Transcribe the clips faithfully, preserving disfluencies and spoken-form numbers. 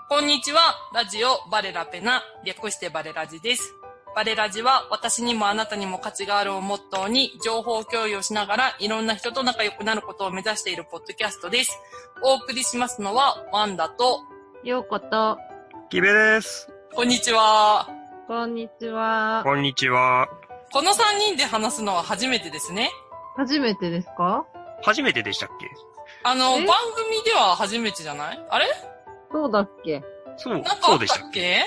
こんにちは。ラジオバレラペナ、略してバレラジです。バレラジは私にもあなたにも価値があるをモットーに情報共有をしながらいろんな人と仲良くなることを目指しているポッドキャストです。お送りしますのはワンダとようことキベです。 こんにちは。 こんにちは。 こんにちは。 このさんにんで話すのは初めてですね。 初めてですか？ 初めてでしたっけ？ あの、番組では初めてじゃない？あれ？ そうだっけ？ そう、 なんかあっそうでしたたっけ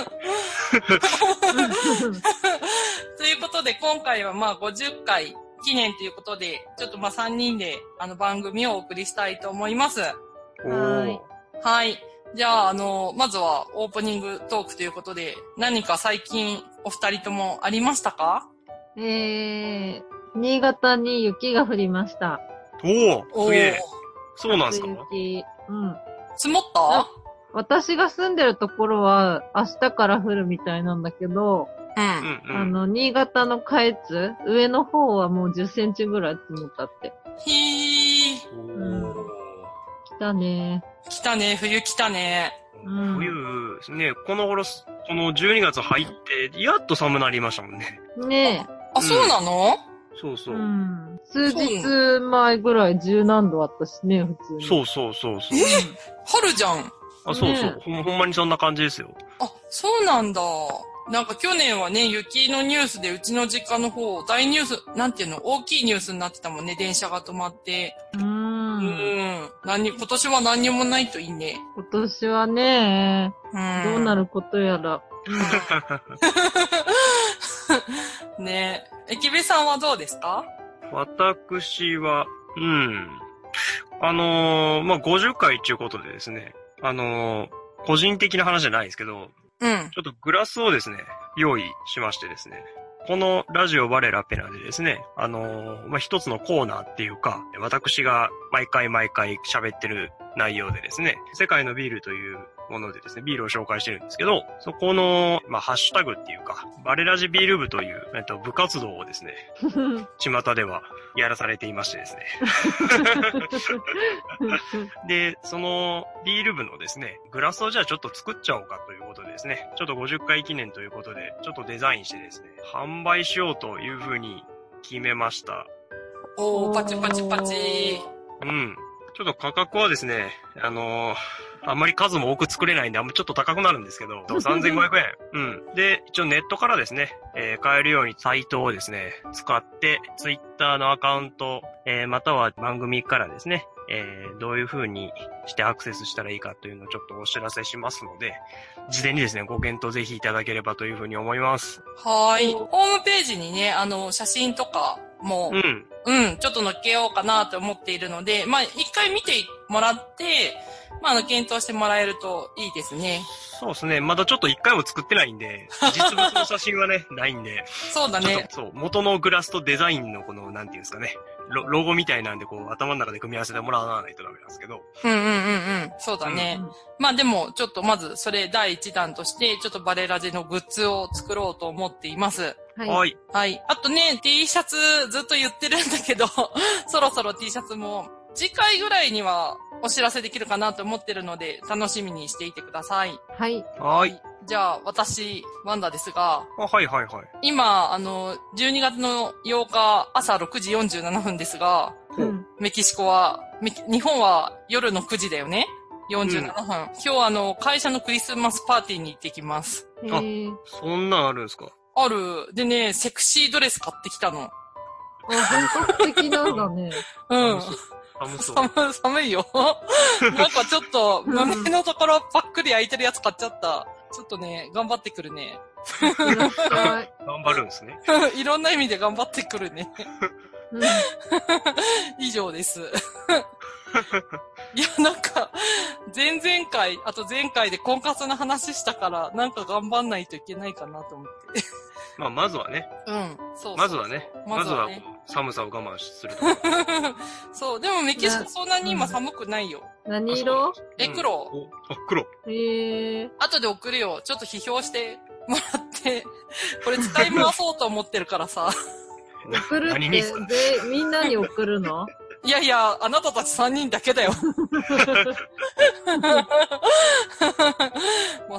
ということで、今回はまあごじゅっかい記念ということで、ちょっとまあさんにんであの番組をお送りしたいと思います。 おはいー。 はい。じゃあ、あの、まずはオープニングトークということで、何か最近お二人ともありましたか？ えー、新潟に雪が降りました。 おー、すげえ。 おそうなんですか？ 初雪。うん。 積もった？ 私が住んでるところは明日から降るみたいなんだけど、 う。 うんんうん。 あの、新潟の下越、上の方はもうじゅっセンチぐらい積もったって。 ひー。 おうんー。 来たね。 来たね、冬来たね。 うん冬ですね、この頃、このじゅうにがつ入って、やっと寒なりましたもんね。 ねあ、そうなの？ そうそえ。 う。 うん。数日前ぐらい十何度あったしね、普通に。 そうそうそうそう。 春じゃん。 あ、そうそうね。 ほん。ほんまにそんな感じですよ。 あ、そうなんだ。なんか去年はね、雪のニュースでうちの実家の方、大ニュース、なんていうの、大きいニュースになってたもんね、電車が止まって。 う。 うんん。何、今年は何にもないといいね。 今年はね、 うん。 どうなることやら。 ねえ。えきべさんはどうですか？ 私は、うん。あのー、まあ、ごじゅっかいっていうことでですね、あのー、個人的な話じゃないですけど、 うん。 ちょっとグラスをですね、用意しましてですね、このラジオバレラペナでですね、あのー、まあ、一つのコーナーっていうか、私が毎回毎回喋ってる内容でですね、世界のビールというものでですね、ビールを紹介してるんですけど、そこの、まあ、ハッシュタグっていうか、バレラジビール部という、えっと、部活動をですね、巷ではやらされていましてですね。で、そのビール部のですね、グラスをじゃあちょっと作っちゃおうかということでですね、ちょっとごじゅっかい記念ということで、ちょっとデザインしてですね、販売しようというふうに決めました。 おー、パチパチパチ。 うん。ちょっと価格はですね、あのー、あんまり数も多く作れないんで、あんまちょっと高くなるんですけど、さんぜんごひゃくえん。うん。で、一応ネットからですね、えー、買えるようにサイトをですね、使って、ツイッターのアカウント、えー、または番組からですね、えー、どういう風にしてアクセスしたらいいかというのをちょっとお知らせしますので、事前にですね、ご検討ぜひいただければという風に思います。 はーい。ホームページにね、あの、写真とかも、 うん。 うん、ちょっと載っけようかなと思っているので、まあ、一回見てもらって、まあ、あの、検討してもらえるといいですね。 そうですね。まだちょっと一回も作ってないんで、実物の写真はね、ないんで。 そうだね。 そう、元のグラスとデザインのこの、なんていうんですかね、ロ, ロゴみたいなんで、こう、頭の中で組み合わせてもらわないとダメなんですけど。 うんうんうんうん。そうだね。 うんまあでも、ちょっとまず、それ第一弾として、ちょっとバレラジのグッズを作ろうと思っています。 はい。 はい。 はい。あとね、T シャツずっと言ってるんだけど、そろそろ T シャツも、次回ぐらいにはお知らせできるかなと思ってるので、楽しみにしていてください。 はい。 はい。 じゃあ、私、ワンダですが、 あ、はいはいはい。 今、あの、じゅうにがつのようか朝ろくじよんじゅうななふんですが、 うん。 メキシコは、メキ日本は夜のくじだよね。よんじゅうななふん。うん、今日あの、会社のクリスマスパーティーに行ってきます。 へー。 そんなんあるんですか？ ある。でね、セクシードレス買ってきたの。 あ、本格的なんだね。 うん。 寒そう。 寒、寒いよ。なんかちょっと、胸のところパックリ開いてるやつ買っちゃった。ちょっとね、頑張ってくるね。 いらっしゃい。 頑張るんですね。 いろんな意味で頑張ってくるね。 うん。 以上です。いや、なんか、前々回、あと前回で婚活の話したから、なんか頑張んないといけないかなと思って。 まあ、まずはね。 うん。そうそう。 まずはね。まずはね、 寒さを我慢すると。 そう。でもメキシコそんなに今寒くないよ。 何色？ え、黒、 おあ、黒。 へえ。 後で送るよ。ちょっと批評してもらって。これ使い回そうと思ってるからさ。 送るって、 何にすか？ で、みんなに送るの？ いやいや、あなたたちさんにんだけだよ。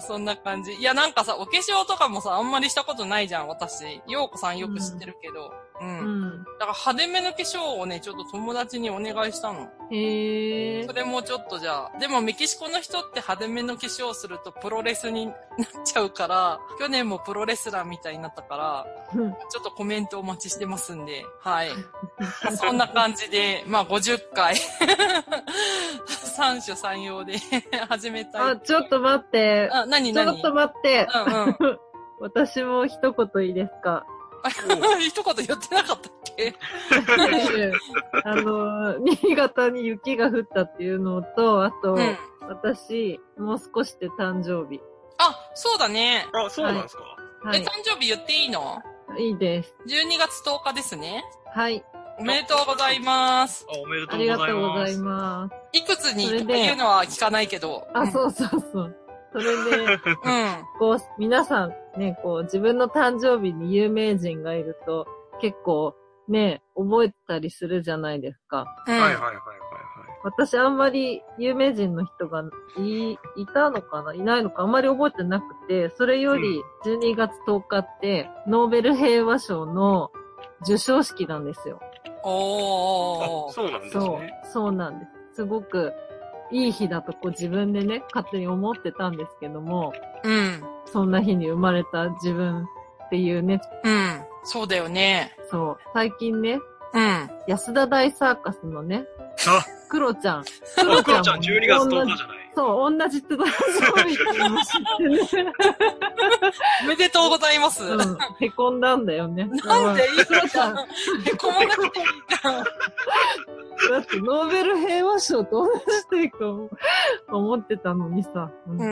そんな感じ。いや、なんかさ、お化粧とかもさ、あんまりしたことないじゃん、私。ようこさんよく知ってるけど。うん。うん、だから派手めの化粧をね、ちょっと友達にお願いしたの。 へー。 それもちょっとじゃあ、でもメキシコの人って派手めの化粧をするとプロレスになっちゃうから、去年もプロレスラーみたいになったから、ちょっとコメントお待ちしてますんで、はい。そんな感じで、まあごじゅっかい、三種三様で始めたい。 あ、ちょっと待って。 あ、なになに？ ちょっと待って。 うんうん。 私も一言いいですか？ 一言言ってなかったっけ？ あの、新潟に雪が降ったっていうのと、あと、うん、私、もう少しで誕生日。 あ、そうだね。 あ、そうなんですか？ はい、え、誕生日言っていいの？ いいです。 じゅうにがつとおかですね。 はい。 おめでとうございます。 あ、おめでとうございます。 ありがとうございます。 いくつにとか言うのは聞かないけど。 あ、そうそうそう。それで、うん。こう、皆さんね、こう、自分の誕生日に有名人がいると、結構、ね、覚えたりするじゃないですか。 うん、 はいはいはいはいはい。 私あんまり有名人の人がい、いたのかないないのかあんまり覚えてなくて、それよりじゅうにがつとおかって、ノーベル平和賞の授賞式なんですよ。 おー。 そうなんですね。 そう、そうなんです。すごく、いい日だとこう自分でね、勝手に思ってたんですけども、 うん。 そんな日に生まれた自分っていうね。 うん。そうだよね。 そう。最近ね、 うん。 安田大サーカスのね、 あ、 クロちゃん。 クロちゃん。クロちゃんじゅうにがつとおかじゃない。 そう、同じつばそうみたいなの知ってね。 おめでとうございます。 うん。へこんだんだよね。 なんでいいクロちゃん。へこまなくていいじゃん。 だってノーベル平和賞と同じと思ってたのにさ、うん。うん。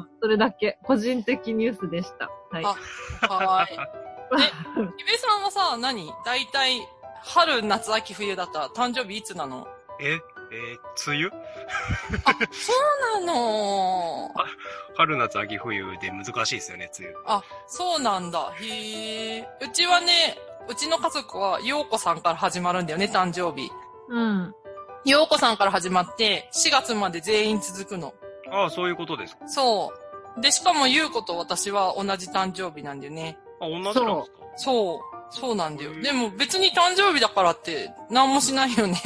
それだけ、個人的ニュースでした。はい。 あ、はい。え、ひべさんはさ、何？だいたい春、夏、秋、冬だったら誕生日いつなの？ え、えー、梅雨あ、そうなのあ、春、夏、秋、冬で難しいですよね、梅雨。 あ、そうなんだ。へえ。うちはね、うちの家族は、ようこさんから始まるんだよね、誕生日。 うん。 ようこさんから始まって、しがつまで全員続くの。 ああ、そういうことですか。 そう。で、しかもゆうこと私は同じ誕生日なんだよね。 あ、同じなんですか？ そう。そうなんだよ。でも別に誕生日だからって何もしないよね。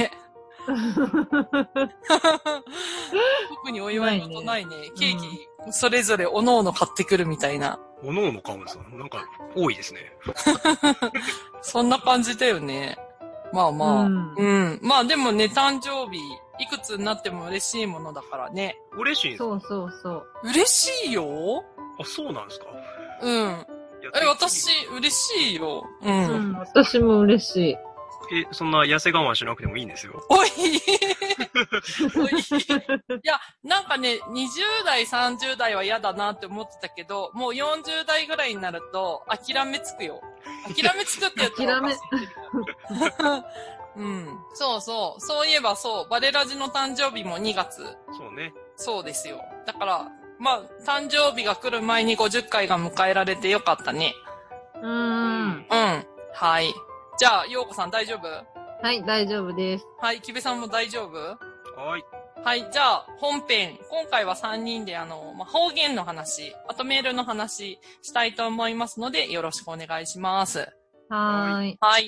特にお祝い事ないね。ないね。ケーキ、うん、それぞれおのおの買ってくるみたいな。 おのおの買うんですか？なんか多いですね。 そんな感じだよね。まあまあ、うん。うん。まあでもね、誕生日、いくつになっても嬉しいものだからね。 嬉しいんですか？ そうそうそう。 嬉しいよ。 あ、そうなんですか？ うん。え、私、嬉しいよ。うん。 うん、私も嬉しい。 え、そんな痩せ我慢しなくてもいいんですよ。 おいおいいや、なんかね、にじゅうだい、さんじゅうだいは嫌だなって思ってたけど、もうよんじゅうだいぐらいになると、諦めつくよ。諦めつくって言ったらおかしいけど。うん。そうそう。そういえばそう、バレラジの誕生日もにがつ。 そうね。 そうですよ。だから、まあ、誕生日が来る前にごじゅっかいが迎えられてよかったね。 うーん。 うん。はい。じゃあ、ようこさん大丈夫？ はい、大丈夫です。 はい、きべさんも大丈夫？ はい。 はい、じゃあ、本編。今回はさんにんで、あの、まあ、方言の話、あとメールの話したいと思いますので、よろしくお願いします。 はーい。 はい。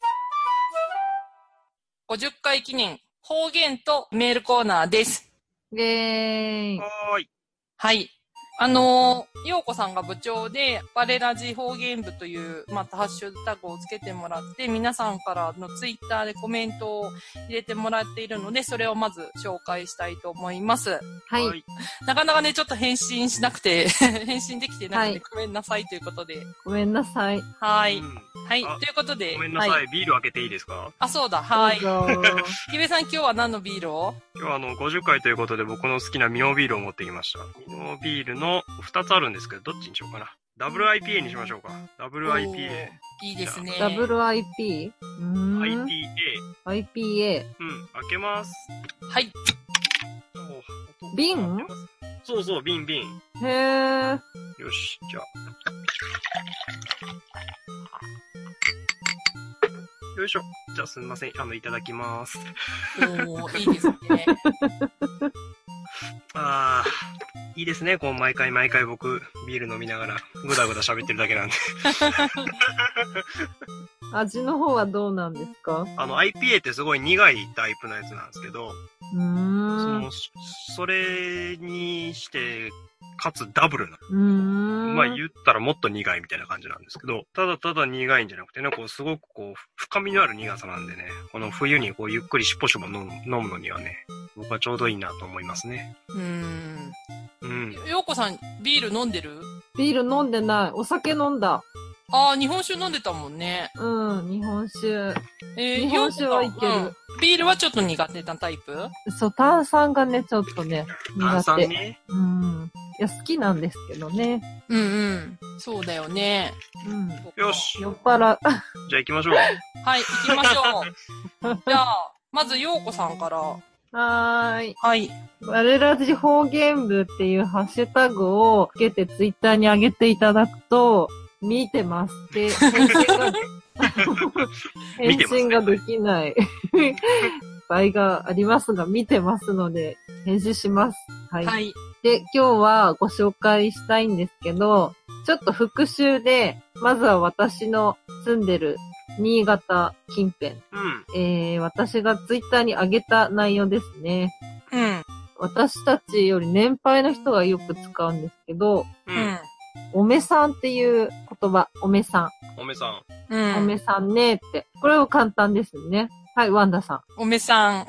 ごじゅっかい記念、方言とメールコーナーです。 イェーイ。 はーい。 はい。あのー、ようこさんが部長で、バレラジ方言部という、またハッシュタグをつけてもらって、皆さんからのツイッターでコメントを入れてもらっているので、それをまず紹介したいと思います。 はい。 なかなかね、ちょっと返信しなくて、返信できてなくて、はい、ごめんなさいということで。 ごめんなさい。 はい。うん、はい。ということで。 ごめんなさい。はい、ビール開けていいですか？ あ、そうだ。はい。ひべさん今日は何のビールを？ 今日はあの、ごじゅっかいということで僕の好きなミノビールを持ってきました。ミノビールのふたつあるんですけど、どっちにしようかな。ダブル アイピーエー にしましょうか。ダブル アイピーエー。いいですね。 ダブル アイピー？ うーん。 アイピーエー。 アイピーエー。 うん、開けます。 はい。 瓶？ そうそう、瓶瓶。 へー。 よし、じゃあ。よいしょ。じゃあすみません。あの、いただきます。 おー、いいですね。 ああ、いいですね。こう、毎回毎回僕、ビール飲みながら、ぐだぐだ喋ってるだけなんで。 味の方はどうなんですか？ あの、アイピーエー ってすごい苦いタイプのやつなんですけど、 うーん。 その、それにして、かつダブルな。 うーん。 まあ言ったらもっと苦いみたいな感じなんですけど、ただただ苦いんじゃなくてね、こうすごくこう、深みのある苦さなんでね、この冬にこうゆっくりしっぽしっぽ飲む飲むのにはね、僕はちょうどいいなと思いますね。 うーん。 うん。 ようこさん、ビール飲んでる？ ビール飲んでない。お酒飲んだ。 ああ、日本酒飲んでたもんね。 うん、日本酒。 えー、 日本酒はいける、 うん。ビールはちょっと苦手なタイプ？ そう、炭酸がね、ちょっとね、 炭苦手。 酸ね。 うん。いや、好きなんですけどね。 うんうん。そうだよね。 うん。 よし。 酔っ払。 じゃあ行きましょう。 はい、行きましょう。じゃあ、まずようこさんから。 はーい。 はい。 バレラジ方言部っていうハッシュタグをつけてツイッターに上げていただくと、見てますって返信が、返信ができない場合がありますが、見てますので、返事します。はい。 はい。 で、今日はご紹介したいんですけど、ちょっと復習で、まずは私の住んでる新潟近辺。 うん。 えー、私がツイッターに上げた内容ですね。 うん。 私たちより年配の人がよく使うんですけど、 う。 うんん。 おめさんっていう言葉、おめさん。 おめさん。 うん。 おめさんねって。これは簡単ですね。はい、ワンダさん。 おめさん。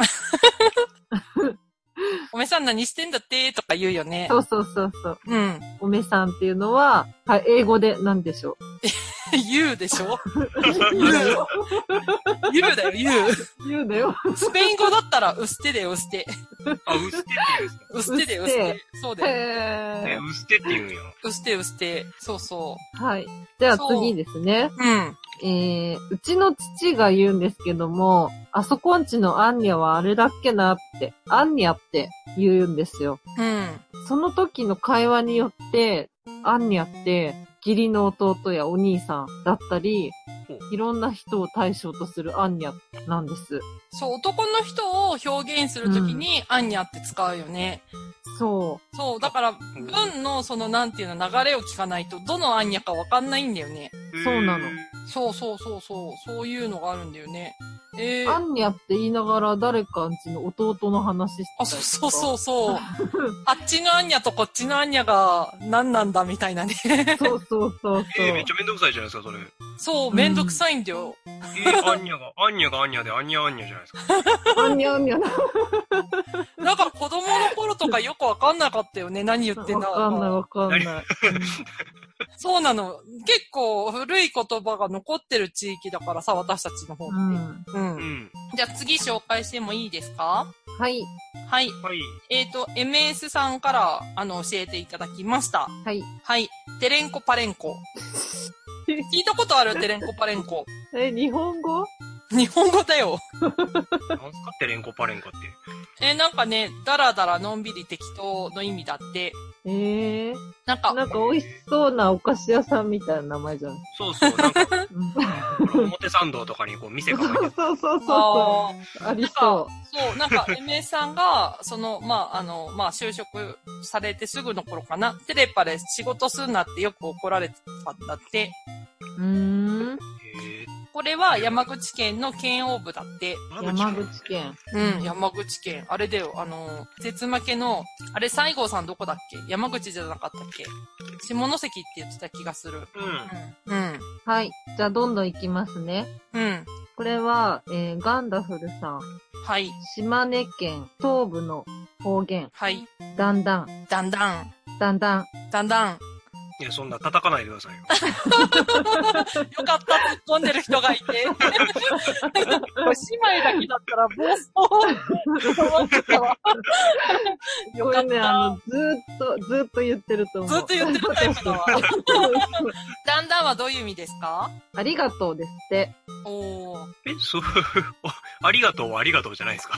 おめさん何してんだってとか言うよね。 そうそうそうそう。 うん。 おめさんっていうのは、はい、英語で何でしょう。 言うでしょ言う。言うだよ、言う。 言うだよ。 スペイン語だったら、うすてだよ、うすて。 あ、うすてって言うんですか？ うすてだよ、うすて。そうだよ。 え、 へうすてって言うんよ。 うすて、うすて。そうそー。はい。じゃあそう次ですね。 う。うん。 えー、うちの父が言うんですけども、あそこんちのアンニャはあれだっけなって、アンニャって言うんですよ。 うん。 その時の会話によって、アンニャって、義理の弟やお兄さんだったり、いろんな人を対象とするアンニャなんです。 そう、男の人を表現するときに、アンニャって使うよね。 そそう、だから、文のその、なんていうの、流れを聞かないと、どのアンニャかわかんないんだよね。 そうなのへー。 そうそうそうそう、そういうのがあるんだよね。えう。アー、 ンニャって言いながら誰かんちの弟の話してたあ、 りとか。 そうそうそうそう。あっちのアンニャとこっちのアンニャが何なんだみたいなね。 そうそうそうそう。 えー、めっちゃめんどくさいじゃないですか、それ。 そう、めんどくさいんだよ。 えー、アンニャが、アンニャがアンニャで、アンニャアンニャじゃないですか。 アンニャアンニャな。 なんか子供の頃とかよくわかんなかったよね。何言ってんだわかんないわかんない。 そうなの。結構古い言葉が残ってる地域だからさ、私たちの方って。 うん。 うん。 うん。 じゃあ次紹介してもいいですか？ はい。 はい。 はい。 えっと、エムエス さんから、あの、教えていただきました。 はい。 はい。テレンコパレンコ。聞いたことあるテレンコパレンコ。 え、日本語？ 日本語だよ。 なんすかテレンコパレンコって。 え、なんかね、だらだらのんびり適当の意味だって。 ええー。 なんか、 なんか美味しそうなお菓子屋さんみたいな名前じゃん。 そうそう、なんか、 うん、 表参道とかにこう店構えてる。 そうそうそうあそう。ありそそう、なんか、エムエス さんが、その、まあ、あの、まあ、就職されてすぐの頃かな、テレパで仕事すんなってよく怒られてたんだって。 う。うーん。 へこれは山口県の県央部だって。 ー山口県。 うん、山口県。あれだよ、あの、絶負けの、あれ、西郷さんどこだっけ？山口じゃなかったっけ？下関って言ってた気がする。 うん。 うん。うん。 はい。じゃあ、どんどんいきますね。 うん。 これは、えー、ガンダフルさん。 はい。 島根県東部の方言。 はい。 だんだん、 だんだん。 だんだん。 だんだん。 いや、そんな叩かないでくださいよ。 よかった、突っ込んでる人がいて。これ姉妹だけだったら暴走と思ってたわ。よかった。 これね、あの、ずーっと、ずーっと言ってると思う。 ずっと言ってるタイプだわ。だんだんはどういう意味ですか？ ありがとうですって。 おー。 え、そう、ありがとうはありがとうじゃないですか。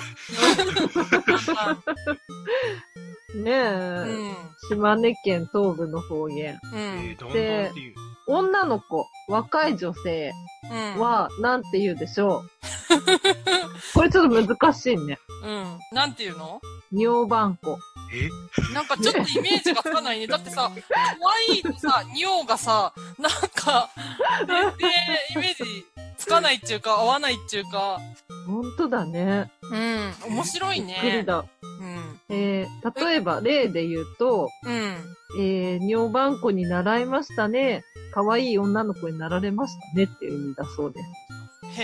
ねえ、 うん。 島根県東部の方言。 うん。 えー、どんどんっていう。 女の子、若い女性うん。 は、なんて言うでしょう。これちょっと難しいね。 うん。なんていうの？ 尿番子。 えなんかちょっとイメージがつかないね。だってさ、可愛いとさ、尿がさ、なんか、全然イメージつかないっていうか、合わないっていうか。 ほんとだね。 うん。面白いね。 びっくりだ。 うん。 えー、例えば例で言うと、 うん。 えー、尿番子に習いましたね。可愛い女の子になられましたねっていう意味だそうです。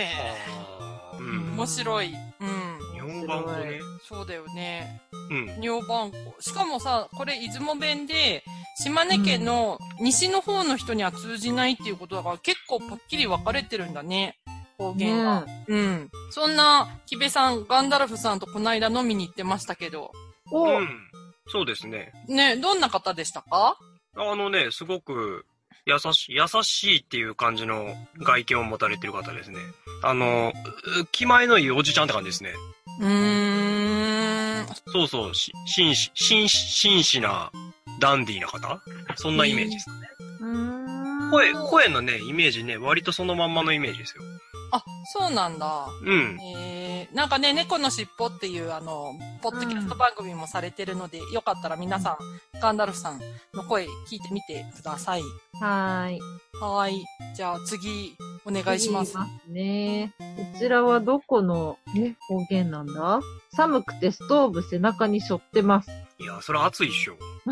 へえ。 うん。 面白い。うん。 尿番子ね。 そうだよね。 うん。 尿番子。しかもさ、これ出雲弁で、島根県の西の方の人には通じないっていうことだから、結構パッキリ分かれてるんだね。方言が。ね、うん。そんな、キベさん、ガンダルフさんとこの間飲みに行ってましたけど。 おうん。そうですね。 ね、どんな方でしたか？ あのね、すごく、優しい、優しいっていう感じの外見を持たれてる方ですね。あの、気前のいいおじちゃんって感じですね。 うーん。 そうそう、し、紳士、紳士、紳士な、ダンディーな方？そんなイメージですかね。うーん。声、声のね、イメージね、割とそのまんまのイメージですよ。 あ、そうなんだ。 うん。 えー、なんかね、猫のしっぽっていう、あの、ポッドキャスト番組もされてるので、うん、よかったら皆さん、ガンダルフさんの声聞いてみてください。 はーい。 はーい。じゃあ次、お願いします。 ますね。こちらはどこの、え、方言なんだ？寒くてストーブ背中に背負ってます。 いや、それ暑いっしょ。 こ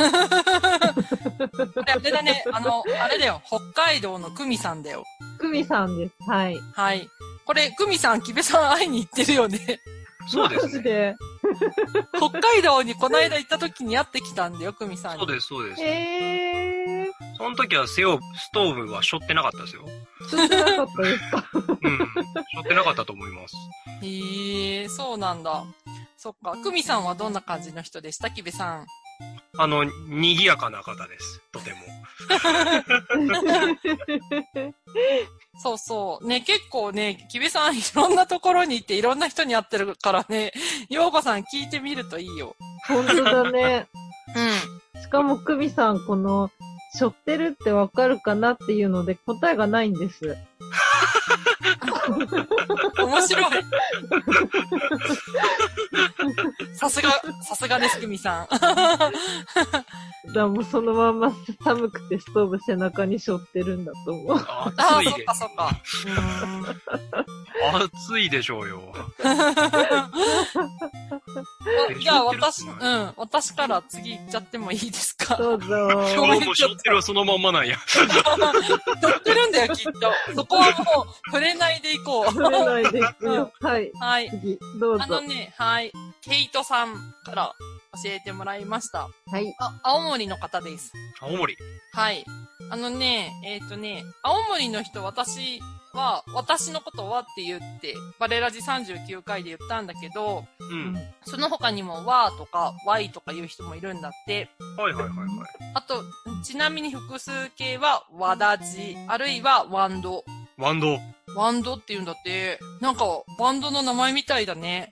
れあれだね、あの、あれだよ、北海道のクミさんだよ。 クミさんです。はい。 はい。これ、クミさん、キベさん会いに行ってるよね。 そうですね。 で北海道にこの間行った時に会ってきたんだよ、クミさんに。 そうです、そうです。 へー。 その時は背負う、ストーブは背負ってなかったですよ。 背負ってなかったですか？ うん。背負ってなかったと思います。 へー、そうなんだ。そっか。クミさんはどんな感じの人でした？キベさん。 あの、賑やかな方です。とても。 そうそう。ね、結構ね、キベさんいろんなところに行っていろんな人に会ってるからね、ヨーコさん聞いてみるといいよ。 本当だね。 うん。 しかもクミさん、この、背負ってるってわかるかなっていうので答えがないんです。 面白い。さすが、さすがです、クミさん。 だもうそのまんま寒くてストーブ背中に背負ってるんだと思う。 ああ、そっかそっか。 暑いでしょうよ。 じゃあ私、うん、私から次行っちゃってもいいですか？ どうぞ。 今日も背負ってるはそのまんまなんや。 背負ってるんだよ、きっと。そこはもう、触れないでいこう。 触れないでいくよ。はい。 はい。 次、どうぞ。 あのね、はい。ケイトさんから教えてもらいました。 はい。 あ、青森の方です。 青森？ はい。あのね、えっとね、青森の人、私は、私のことはって言って、バレラジさんじゅうきゅうかいで言ったんだけど、 うん。 その他にも、わーとか、わいとか言う人もいるんだって。 はいはいはいはい。 あと、ちなみに複数形は、わだじ、あるいは、ワンド。 ワンド。 ワンドって言うんだって。なんか、バンドの名前みたいだね。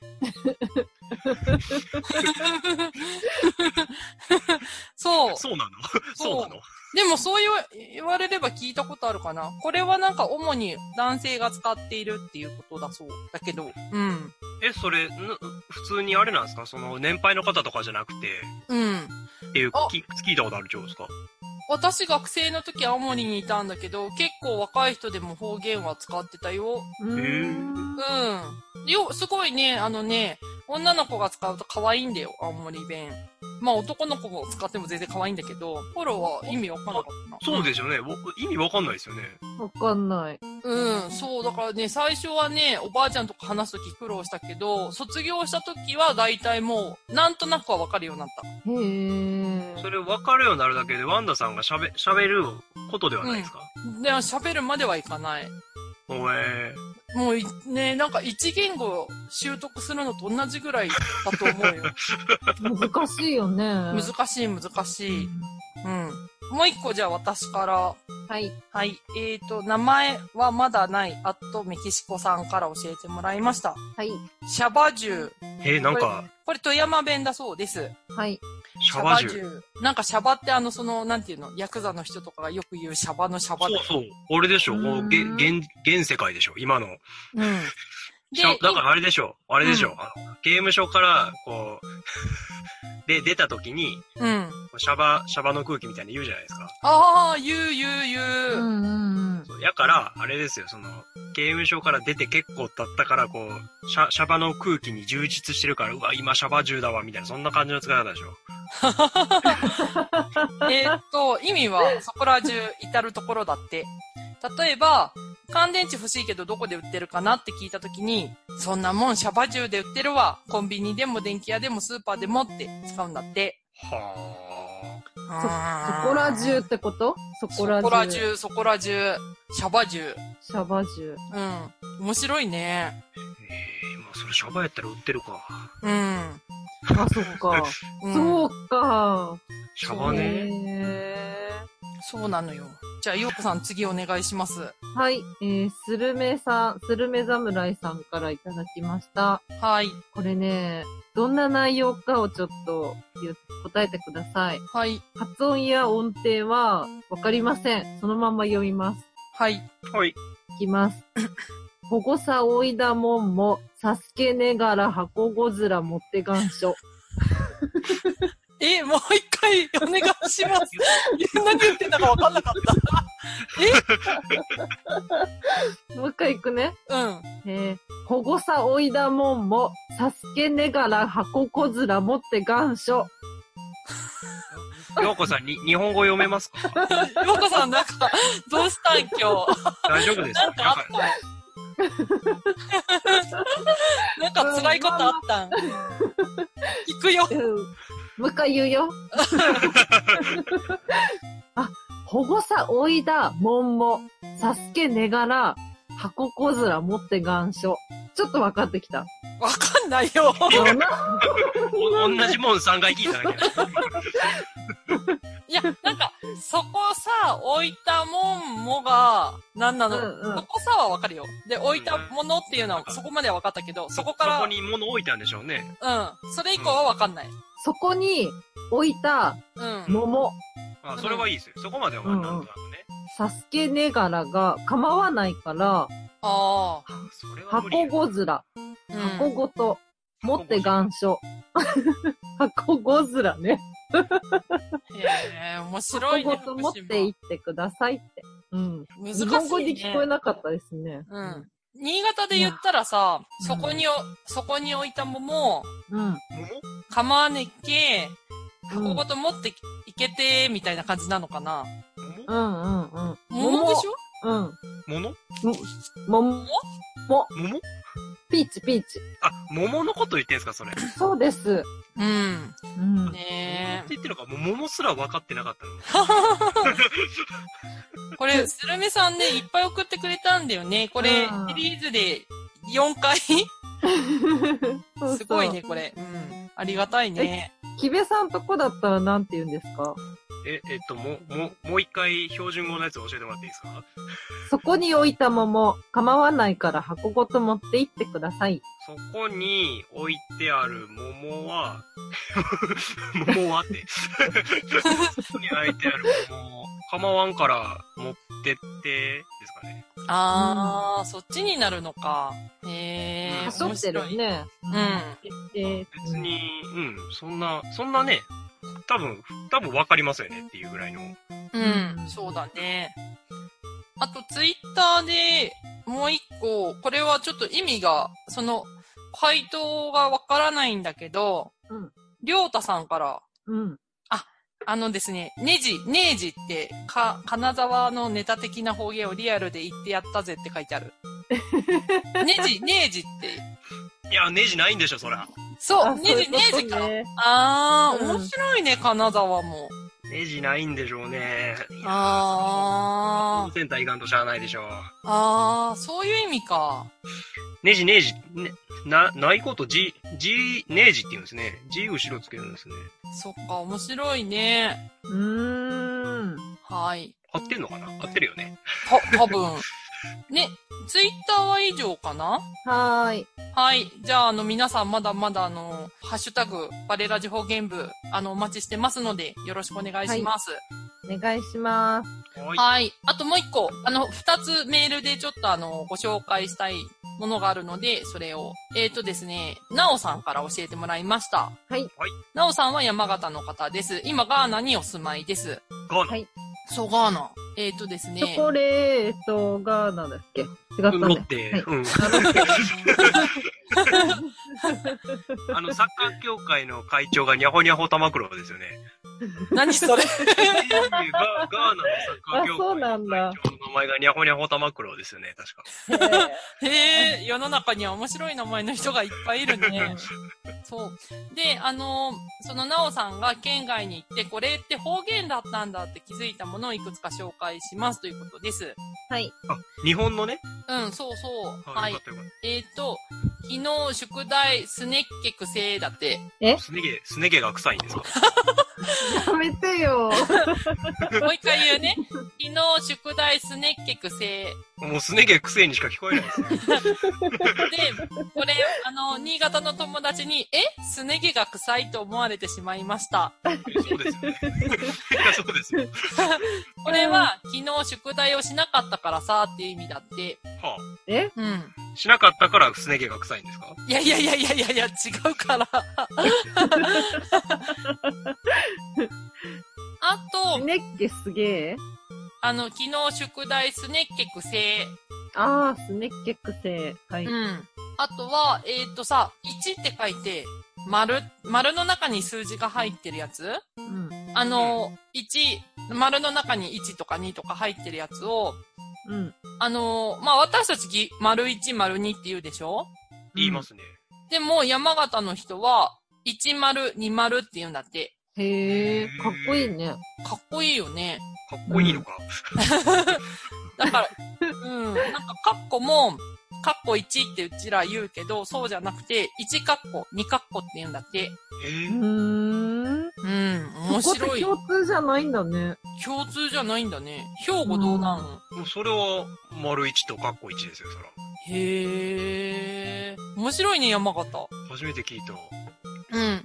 そう。 そうなの？そうなの？ でもそう言わ言われれば聞いたことあるかな。これはなんか主に男性が使っているっていうことだそうだけど。うん。 え、それ、普通にあれなんですか？その年配の方とかじゃなくて。 うん。 っていう、聞いたことある情報ですか？ 私学生の時青森にいたんだけど、結構若い人でも方言は使ってたよ。 へぇー。 うん。よ、すごいね、あのね、女の子が使うと可愛いんだよ、青森弁。まあ男の子も使っても全然可愛いんだけど、フォローは意味わかんなかったな。 そうですよね。意味わかんないですよね。 わかんない。 うん、そう、だからね、最初はね、おばあちゃんとか話すとき苦労したけど、卒業したときは大体もう、なんとなくはわかるようになった。 へー。 それわかるようになるだけで、ワンダさんが喋、喋ることではないですか？ うん。でも喋るまではいかない。 おえー。 もうね、なんか一言語習得するのと同じぐらいだと思うよ。 難しいよね。 難しい難しい。うん。もう一個じゃあ私から。 はい。 はい。えーと、名前はまだない、あっとメキシコさんから教えてもらいました。 はい。 シャバジュ。 えー、なんかこれ、これ富山弁だそうです。 はい。 シャバジュ。 なんかシャバってあの、その、なんていうの、ヤクザの人とかがよく言うシャバのシャバ。 そうそう。俺でしょ。もう、げ、現、現世界でしょ。今の。 うん。 しかも、だからあれでしょ。あれでしょ。うん、あのゲームショーから、こう、で、出た時に、うん。シャバ、シャバの空気みたいに言うじゃないですか。 ああ、言う言う言う。うんうんうん。 やから、あれですよ、その、ゲームショーから出て結構経ったから、こう、シャ、シャバの空気に充実してるから、うわ、今シャバ中だわ、みたいな、そんな感じの使い方でしょ。 えっと、意味は、そこら中至るところだって。例えば、乾電池欲しいけどどこで売ってるかなって聞いたときに、そんなもんシャバ中で売ってるわ。コンビニでも電気屋でもスーパーでもって使うんだって。 はあ。そ、そこら中ってこと？そこら中。 そこら中、そこら中。シャバ中。 シャバ中。 うん。面白いね。 ええー、まあそれシャバやったら売ってるか。 うん。 あ、そっか。うん、そうか。 シャバね。 そうなのよ。じゃあ、ようこさん次お願いします。 はい。えー、スルメさん、スルメ侍さんからいただきました。 はい。 これね、どんな内容かをちょっと答えてください。 はい。 発音や音程はわかりません。そのまま読みます。 はい。 はい。 いきます。保護さおいだもんも、サスケねがら箱ごずら持って願書。 え、もう一回お願いします。何言ってたか分かんなかった。 えもう一回行くね。 うん。 えー、保護さおいだもんも、サスケねがら箱こずら持って願書。 ようこさんに、日本語読めますか？ ようこさんなんか、どうしたん今日。 大丈夫ですか？ なんかあったなんか辛いことあったん？聞くよ。 うんもう一回言うよ。あ、保護さおいだもんも、サスケねがら、箱こずら持って願書。ちょっと分かってきた。 わかんないよ。 同じもんさんかい聞いただけ。 いや、なんか、そこさ、置いたもんもが、なんなの、 うんうん、 そこさはわかるよ。で、置いたものっていうのは、そこまではわかったけど、そこから。 そこに物置いたんでしょうね。 うん。それ以降はわかんない。うん、 そこに置いた、桃。 うん、あ、それはいいですよ。そこまではなんとなくね。 サスケねがらが構わないから、 ああ。 箱ごずら。箱ごと。持って願書。箱ごずらね。 へえ、面白いね。 箱ごと持って行ってくださいって。うん。 難しいね。 日本語に聞こえなかったですね。 うん。新潟で言ったらさ、そこに、そこに置いた桃、 うん。 構わねっけ、箱ごと持っていけて、みたいな感じなのかな。 うんうんうん。 桃でしょ？ うん。 桃？ 桃？ 桃？ ピーチピーチ。 あ、桃のこと言ってんすか、それ。 そうです。 うん。 うん。 ねえ。 って言ってるのか、もう桃すら分かってなかったの。これ、スルメさんね、いっぱい送ってくれたんだよね。これ、シリーズでよんかいすごいね、これ。うん。ありがたいね。 キベさんとこだったらなんて言うんですか？ え、えっと、もう、もう、もう一回標準語のやつ教えてもらっていいですか？ そこに置いた桃、構わないから箱ごと持って行ってください。 そこに置いてある桃は、桃はって。そこに置いてある桃を構わんから持ってってですかね。 あー、うん、そっちになるのか。へー。 はしょってるね。 うん。 えー、別に、うん、そんな、そんなね、多分、多分分かりますよねっていうぐらいの。 うん、そうだね。あと、ツイッターでもう一個、これはちょっと意味が、その、回答がわからないんだけど、 うん。 りょうたさんから、 うん。 あ、あのですね、ねじ、ねじって、か、金沢のネタ的な方言をリアルで言ってやったぜって書いてある。ねじ、ねじって。 いや、ネジないんでしょ、そら。 そう、ねじ、ねじか。あー、面白いね、金沢も。 ネジないんでしょうね。 あー。 センター行かんとしゃあないでしょう。 あー、そういう意味か。 ネジ、ネジ、ね、な、ないこと、じ、じ、ネジって言うんですね。じ後ろつけるんですね。 そっか、面白いね。 うーん。 はい。 合ってんのかな？合ってるよね。 た、多分。ね、ツイッターは以上かな？ はーい。 はい。じゃあ、あの、皆さんまだまだ、あの、ハッシュタグ、バレラジ方言部、あの、お待ちしてますので、よろしくお願いします。 はい、お願いします。 はい。 はい。あともう一個、あの、二つメールでちょっとあの、ご紹介したいものがあるので、それを。えっとですね、なおさんから教えてもらいました。 はい。 なおさんは山形の方です。今、ガーナにお住まいです。 ガーナ。 はい。そう、ガーナ。えっ、ー、とですね。 チョコレートガーナだっけ？違ったね。 ロッテ。はい、うん。あの、サッカー協会の会長がニャホニャホ玉黒ですよね。 何それガガーナのサッカー協会の会長の名前がニャホニャホ玉黒ですよね、確か。へえ、世の中には面白い名前の人がいっぱいいるね。そう。で、あの、そのなおさんが県外に行って、これって方言だったんだって気づいたものをいくつか紹介しますということです。 はい。 あ、日本のね。 うん、そうそう。 はい。よかったよかった。 えっ、ー、と、昨日宿題すねっけくせーだって。 えすね毛、すね毛が臭いんですか？ やめてよ。 もう一回言うね。昨日宿題すねっけくせー。もうすね毛くせーにしか聞こえないですね。で、 これ、あの、新潟の友達に、えすね毛が臭いと思われてしまいました。 そうですよね。そうですよ。 これは、昨日宿題をしなかったからさ、っていう意味だって。 はあ、 えうん。 しなかったからすね毛が臭いんですか？ いやいやいやいやいやいや、違うから。あと、 すねっけすげえ。 あの、昨日宿題すねっけくせー。 ああ、すねっけくせー。はい。 うん。あとは、えっ、ー、とさ、いちって書いて、丸、丸の中に数字が入ってるやつ？ うん。 あの、いち、丸の中にいちとかにとか入ってるやつを、 うん。 あの、まあ、私たちぎ、丸いち、丸にって言うでしょ？ 言いますね。 でも、山形の人は、いち丸、に丸って言うんだって。 へえ、かっこいいね。 かっこいいよね。 かっこいいのか。 だから、うん。なんか、カッコも、カッコいちってうちら言うけど、そうじゃなくて、いちカッコ、にカッコって言うんだって。 へー。 うーん。 うん、面白い。 そこって共通じゃないんだね。 共通じゃないんだね。兵庫どうなん？もうそれは、丸いちとカッコいちですよ、そら。 へー。面白いね、山形。 初めて聞いた。 うん。 うん。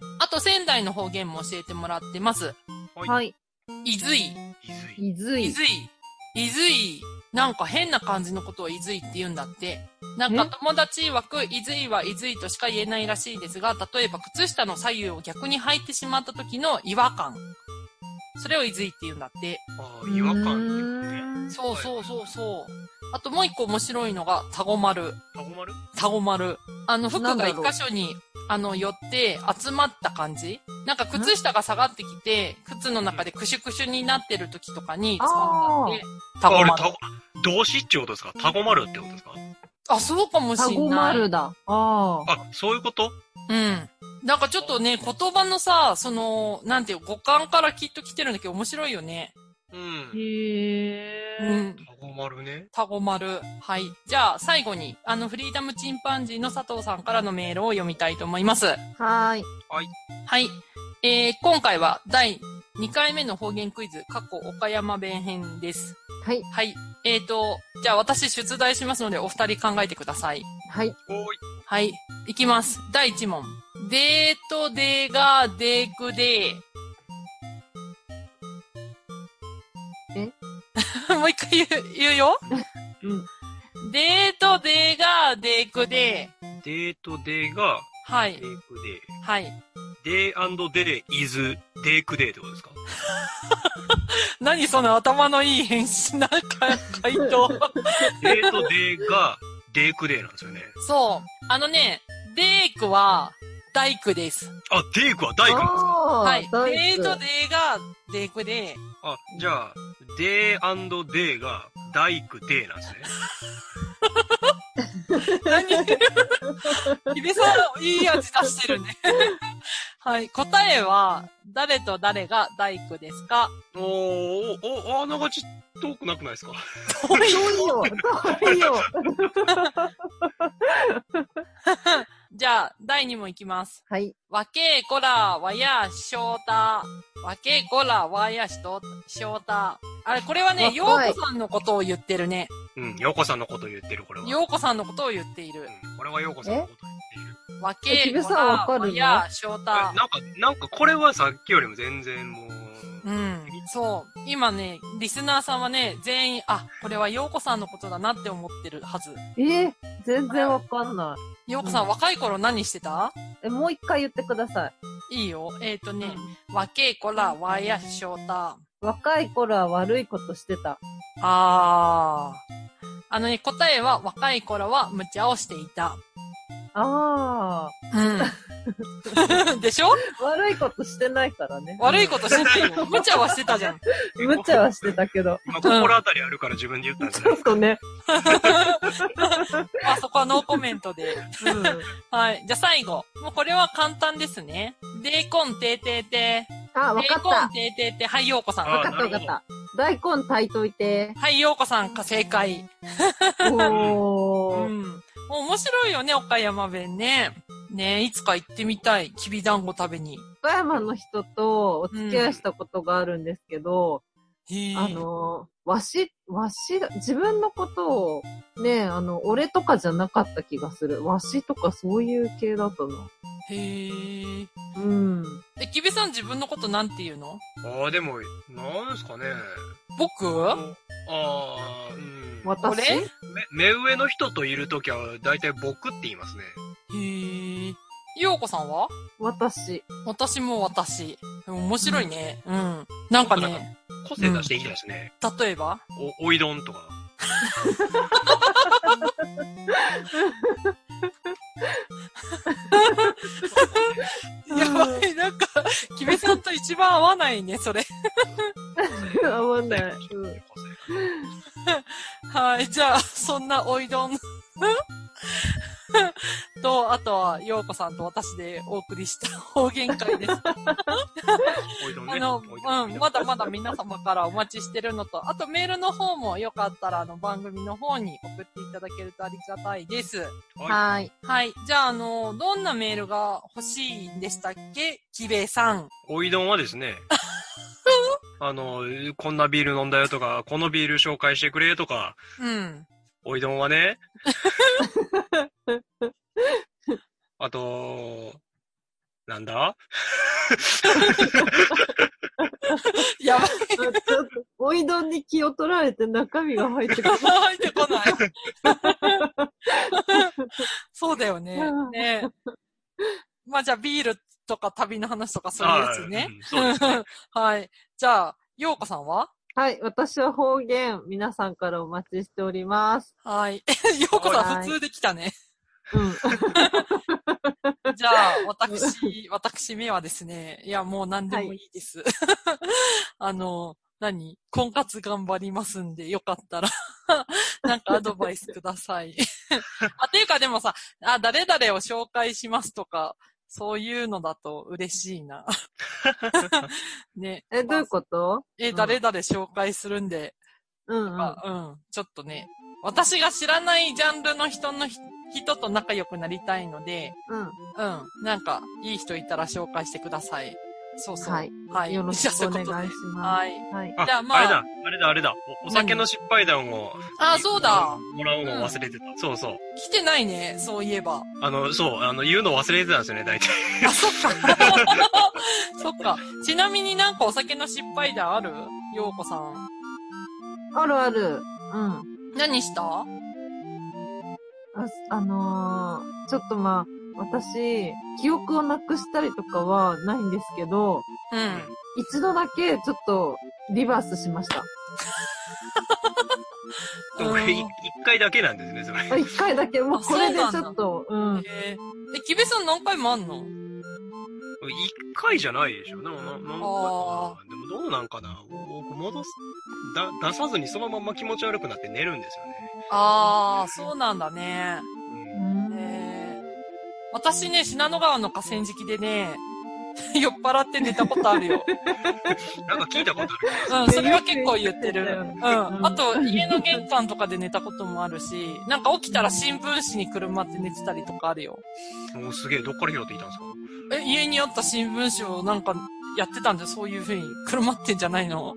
あと、仙台の方言も教えてもらってます。 はい。はい。 いずい。 いずい。 いずい。いずい。なんか変な感じのことをいずいって言うんだって。なんか友達曰く、いずいはいずいとしか言えないらしいですが、例えば靴下の左右を逆に履いてしまった時の違和感。それをいずいって言うんだって。 ああ、違和感ってことね。 そうそうそうそう。あともう一個面白いのが、タゴマル。 タゴマル？ タゴマル。あの、服が一箇所に、あの、寄って集まった感じ？なんか靴下が下がってきて、靴の中でクシュクシュになってる時とかに使うんだって。 タゴマル。動詞ってことですか？タゴマルってことですか？ あ、そうかもしんない。 タゴマルだ。ああ。あ、そういうこと？ うん。なんかちょっとね、言葉のさ、その、なんていう、語感からきっと来てるんだけど面白いよね。 うん。 へー。 うん。 タゴマルね。 タゴマル。はい。じゃあ、最後に、あの、フリーダムチンパンジーの佐藤さんからのメールを読みたいと思います。はーい。 はい。 はい。えー、今回はだいにかいめの方言クイズ、過去岡山弁編です。 はい。 はい。えーと、じゃあ私出題しますのでお二人考えてください。 はい。 おーい。 はい。いきます。だいいち問。デートデーがデークデー。 えもう一回言う、言うよ。 うん。 デートデーがデークデー。デートデーがはい。 デークデー。 はい。 デー&デー is デークデーってことですか？ 何その頭のいい返信なんか回答。 デートデーがデークデーなんですよね。 そう。あのね、デークは大工です。 あ、デークは大工なんですか？ はい。デートデーがデークで。 あ、じゃあ、デー&デーが大工デーなんですね。 何ヒデさん、いい味出してるね。はい。答えは、誰と誰が大工ですか？ おー、お、お、あながち遠くなくないですか？ 遠いよ。遠いよ。 じゃあ、だいに問いきます。 はい。 わけこらわやしょうた。わけこらわやしと、しょうた。あれ、これはね、ようこさんのことを言ってるね。 うん、ようこさんのことを言ってる、これは。 ようこさんのことを言っている。 うん、これはようこさんのことを言っている。 わけこらわやしょうた。 なんか、なんかこれはさっきよりも全然もう。 うん。そう。今ね、リスナーさんはね、全員、あ、これはようこさんのことだなって思ってるはず。 えー、 全然わかんなようこさん、若い頃何してた？ い。え、もう一回言ってください。 いいよ。えっとね、若い頃はわやしょうた。 若い頃は悪いことしてた。 あー。あのね、答えは若い頃は無茶をしていた。 あうん。でしょ？ あ、悪いことしてないからね。 悪いことしてないよ。無茶はしてたじゃん。 無茶はしてたけど。 今、心当たりあるから自分で言ったんですちょっとね。 まあそこはノーコメントで。 うん。 はい。じゃあ最後。もうこれは簡単ですね。デーコンてーてーてー。 あ、わかっデーコンた。 てーてーてー。はい、ようこさん。 あわかったわかった。大根炊いといて。 はい、ようこさんか正解。 おー。 うん。面白いよね、岡山弁ね。ねえ、いつか行ってみたい。きびだんご食べに。 岡山の人とお付き合いしたことがあるんですけど、 へえ。 あの、わし、わし、自分のことを、ね、あの、俺とかじゃなかった気がする。わしとかそういう系だったな。 へえ。 うん。 え、きびさん自分のことなんて言うの？ ああ、でも、なんですかね。 僕？ ああ、うん。 私俺？ 目、目上の人といるときは、だいたい僕って言いますね。 へえ。ようこさんは？ 私。 私も私。でも面白いね。うん。なんかね、 個性出していきたいですね。 例えば？ お、おいどんとか。 やばい、なんか、きびさんと一番合わないね、それ。 合わない。うんはい、じゃあ、そんなおいどんと、あとは、ようこさんと私でお送りした方言会です。 おいどんね。 あの、 おいどんうん、まだまだ皆様からお待ちしてるのと、あとメールの方もよかったら、あの、番組の方に送っていただけるとありがたいです。 はーい。 はい。じゃあ、あの、どんなメールが欲しいんでしたっけ？きべいさん。 おいどんはですね、あの、こんなビール飲んだよとか、このビール紹介してくれとか、 うん。 おいどんはね、あと、なんだやばい。 ちょっと、おいどんに気を取られて中身が入ってこない。 入ってこない。そうだよね。ね。まあじゃあビールとか旅の話とかそういうやつね。 うんそうですね。 はい。じゃあ、ようこさんは？ はい。私は方言、皆さんからお待ちしております。 はい。ようこさはいん普通で来たね。 うん。 じゃあ、私、私めはですね、いや、もう何でもいいです。あの、何婚活頑張りますんで、よかったら、なんかアドバイスください。あ、ていうかでもさ、あ、誰々を紹介しますとか、そういうのだと嬉しいな。ね。 え、どういうことえ、誰々紹介するんで、 うんうん。 あうん、ちょっとね、私が知らないジャンルの人のひ人と仲良くなりたいので、 うん。 うん、なんか、いい人いたら紹介してください。そうそう。 はい。 はい。 よろしくお願いしじゃあそういうことでます。 はい。 はい。 あ、 じゃあまああれだ、あれだ、あれだ。お、お酒の失敗談を。 あ、そうだ。 もらうのを忘れてた。そうそう。 来てないね、そういえば。 あの、そう、あの、言うの忘れてたんですよね、大体。 あ、そっか。そっか。ちなみになんかお酒の失敗談ある？ようこさん。 あるある。うん。 何した？ あ、あのー、ちょっとまあ、私、記憶をなくしたりとかはないんですけど、 うん。 一度だけちょっとリバースしました。 これ、い一回だけなんですね、それ。 あ一回だけ、もうあこれでちそうなんだょっと、うん。 えー、え、キベさん何回もあんの？ 一回じゃないでしょ。でも、な、なんかな。であもどうなんかな。僕戻す、だ、出さずにそのまま気持ち悪くなって寝るんですよね。 あー、そうなんだね。 うん。 えー、私ね、信濃川の河川敷でね、酔っ払って寝たことあるよ。 なんか聞いたことある。 うん、それは結構言ってる。 ようん。あと、家の玄関とかで寝たこともあるし、なんか起きたら新聞紙にくるまって寝てたりとかあるよ。 もうすげえ、どっから拾っていたんですか？ え、家にあった新聞紙をなんかやってたんで、そういう風にくるまってんじゃないの？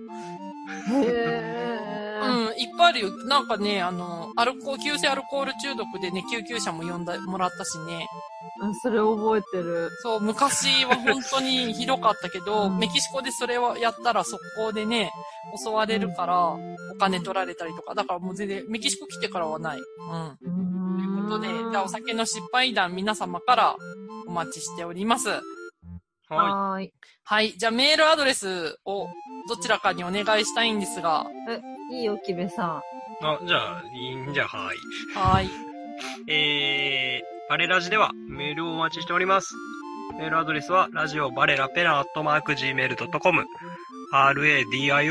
へー。 うん、いっぱいあるよ。なんかね、あの、アルコール、急性アルコール中毒でね、救急車も呼んだ、もらったしね。 うん、それ覚えてる。 そう、昔は本当にひどかったけど、メキシコでそれをやったら速攻でね、襲われるから、お金取られたりとか。だからもう全然、メキシコ来てからはない。うん。 うーん。 ことで、じゃあお酒の失敗談皆様からお待ちしております。 はい。 はーい。 はい。じゃあメールアドレスをどちらかにお願いしたいんですが。 え、いいよ、キベさん。 あ、じゃあ、いいんじゃ、はい。 はい。 えー、バレラジではメールをお待ちしております。メールアドレスは、ラジオバレラペナアットマーク ジーメールドットコム、ラディオバレラ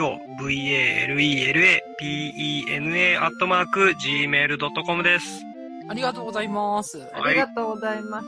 ペナアットマーク ジーメールドットコム です。 ありがとうございます。 ありがとうございました。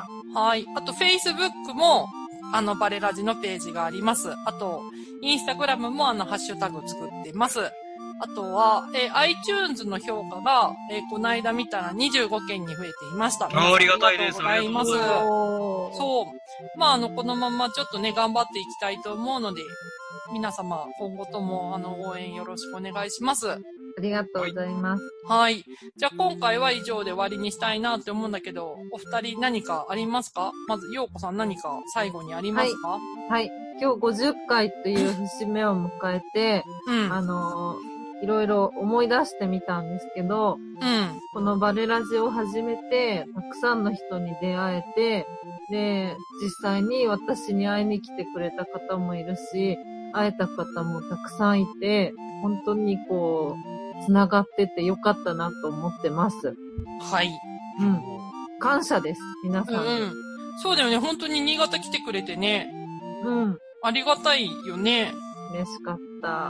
はい。あと、Facebook も、あの、バレラジのページがあります。あと、インスタグラムもあの、ハッシュタグ作ってます。あとは、えー、iTunes の評価が、えー、この間見たらにじゅうごけんに増えていました。 あ、ありがたいです。 ありがとうございます。 そう。まあ、あの、このままちょっとね、頑張っていきたいと思うので、皆様、今後とも、あの、応援よろしくお願いします。 ありがとうございます。 はい。じゃあ、今回は以上で終わりにしたいなって思うんだけど、お二人何かありますか？まず、ようこさん何か最後にありますか？ はい。はい、今日ごじゅっかいという節目を迎えて、 うん。 あのー、いろいろ思い出してみたんですけど、 うん。 このバレラジを始めて、たくさんの人に出会えて、で、実際に私に会いに来てくれた方もいるし、会えた方もたくさんいて、本当にこう、繋がっててよかったなと思ってます。 はい。 うん。感謝です、皆さん。 うん、うん。そうだよね。本当に新潟来てくれてね。 うん。 ありがたいよね。 嬉しかった。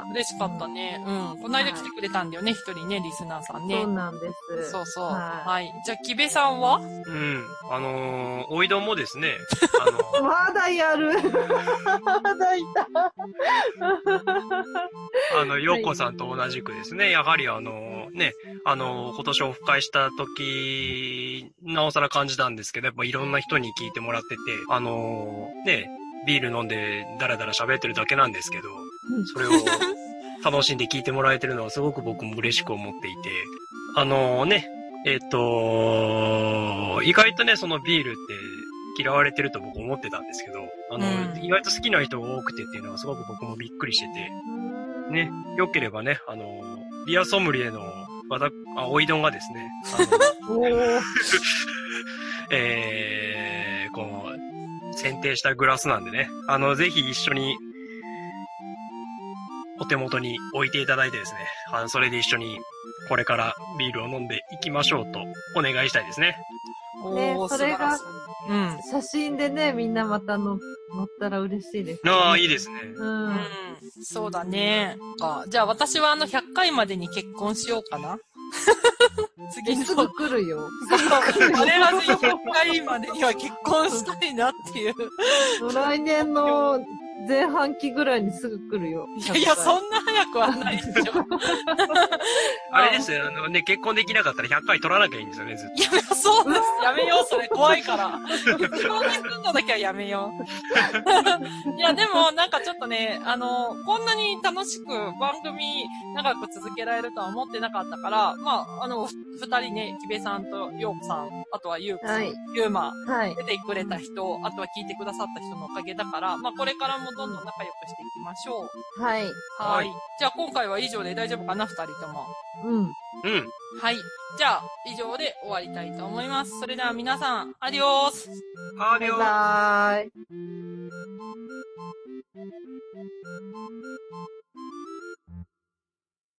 嬉しかったね。うん。この間来てくれたんだよね。一、はい、人ね、リスナーさんね。 そうなんです。 そうそう。 はい。 はい、じゃあ、木部さんは？ うん。あのー、おいどんもですね、あのー、 まだやる。まだいた。 あの、ようこさんと同じくですね、やはりあのー、ね、あのー、今年オフ会した時、なおさら感じたんですけど、やっぱいろんな人に聞いてもらってて、あのー、ね、ビール飲んでダラダラ喋ってるだけなんですけど、それを楽しんで聞いてもらえてるのはすごく僕も嬉しく思っていて、あのね、えっと、意外とね、そのビールって嫌われてると僕思ってたんですけど、あの、うん、意外と好きな人が多くてっていうのはすごく僕もびっくりしてて、ね、良ければね、あの、ビアソムリエのわた、あ、おいどんがですね、あの、えー、この、選定したグラスなんでね、あの、ぜひ一緒に、お手元に置いていただいてですね、あの、それで一緒に、これからビールを飲んでいきましょうと、お願いしたいですね。 ね、それが、 うん、 写真でね、みんなまたの載ったら嬉しいです、 ね。ああ、いいですね。 うん。うん、 そうだね。あ、じゃあ私はあのひゃっかいまでに結婚しようかな。 次すぐ来るよ。 バレラジひゃっかいまでには結婚したいなっていう。 来年の前半期ぐらいにすぐ来るよ。 いやいや、そんな早くはないでしょ。 あれですよ、あのね、結婚できなかったらひゃっかい取らなきゃいいんですよね、ずっと。 いや、そうです。やめよう、それ。怖いから。結婚にするのだけはやめよう。いや、でも、なんかちょっとね、あの、こんなに楽しく番組長く続けられるとは思ってなかったから、まあ、あの、二人ね、木部さんとようこさん、あとはゆうこさん、はい、ゆうま、はい、出てくれた人、あとは聞いてくださった人のおかげだから、まあ、これからもどんどん仲良くしていきましょう。 はい。 はい。じゃあ今回は以上で大丈夫かな、二人とも。 うん。うん。 はい。じゃあ、以上で終わりたいと思います。それでは皆さん、アディオース。 アディオース。 バイバーイ。